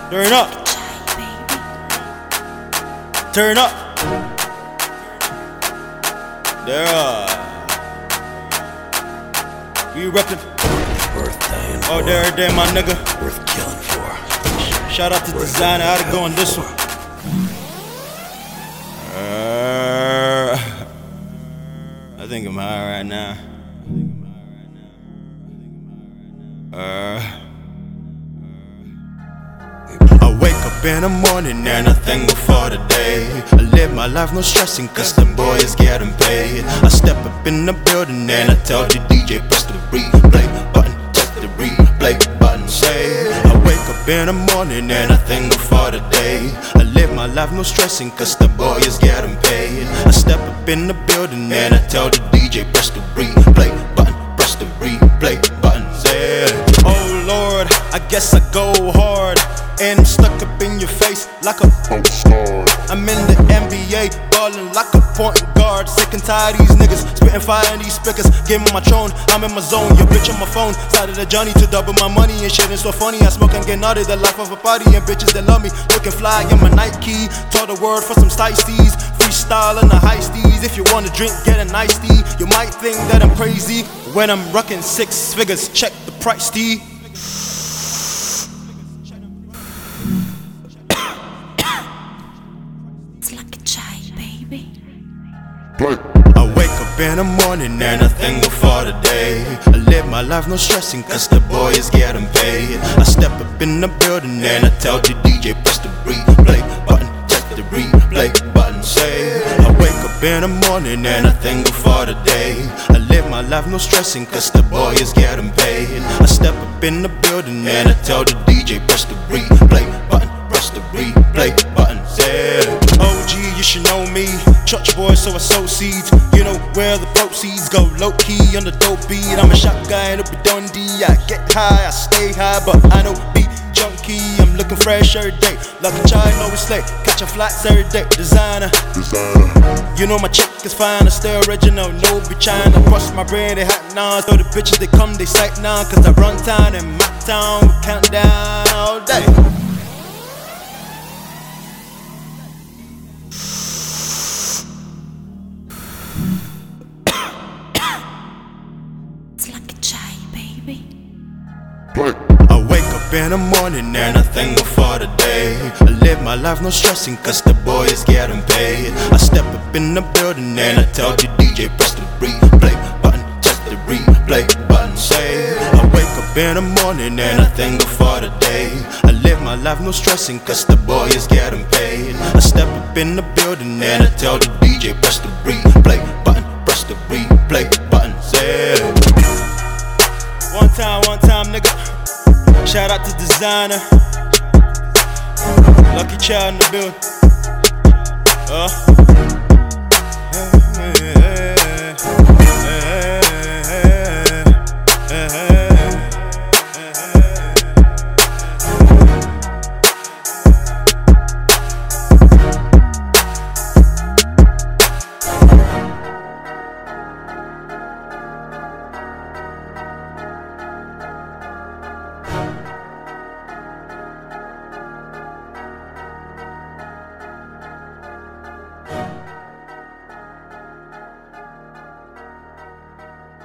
Turn up. Turn up. There. We reppin'. Worth dying for. Oh, there, my nigga. Worth killing for. Shout out to Designer. How'd it go on this one? I think I'm high right now. I wake up in the morning and I thank God for the day. I live my life no stressing cause the boy is getting paid. I step up in the building and I tell the DJ press the replay button, touch the replay button, say I wake up in the morning and I thank God for the day. I live my life no stressing cause the boy is getting paid. I step up in the building and I tell the DJ press the replay button, press the replay button, say oh Lord, I guess I go hard and I'm stuck up in your face like a star. I'm in the NBA, ballin' like a point guard. Sick and tired of these niggas, spittin' fire in these speakers. Give me my throne, I'm in my zone. Your bitch on my phone, started a journey to double my money and shit. It's so funny, I smoke and get naughty. The life of a party and bitches that love me, looking fly in my Nike. Taught the word for some sliceys, freestyle in the high steez. If you wanna drink, get an iced tea. You might think that I'm crazy when I'm rockin' 6 figures. Check the price, T. I wake up in the morning and I thank God for the day. I live my life no stressing cause the boy is getting paid. I step up in the building and I tell the DJ press the replay button, touch the replay button, say I wake up in the morning and I thank God for the day. I live my life no stressing cause the boy is getting paid. I step up in the building and I tell the DJ press the replay button, press the replay button, say OG, you should know me, church boy, so I sow seeds. You know where the proceeds go, low key on the dope beat. I'm a shot guy and it'll be Dundee. I get high, I stay high, but I don't be junkie. I'm looking fresh every day, like a child, always slay. Catching flights every day, designer. You know my chick is fine, I stay original. No be trying to cross my brain, they hot now. So the bitches they come, they sight now. Cause I run town in my town, we count down all day. I wake up in the morning and I thank God for the day. I live my life no stressing cause the boy is getting paid. I step up in the building and I tell the DJ press the replay button, touch the replay button, say I wake up in the morning and I thank God for the day. I live my life no stressing cause the boy is getting paid. I step up in the building and I tell the DJ press the replay button, press the replay button, say one time, nigga. Shout out to Designer. Lucky Child in the building.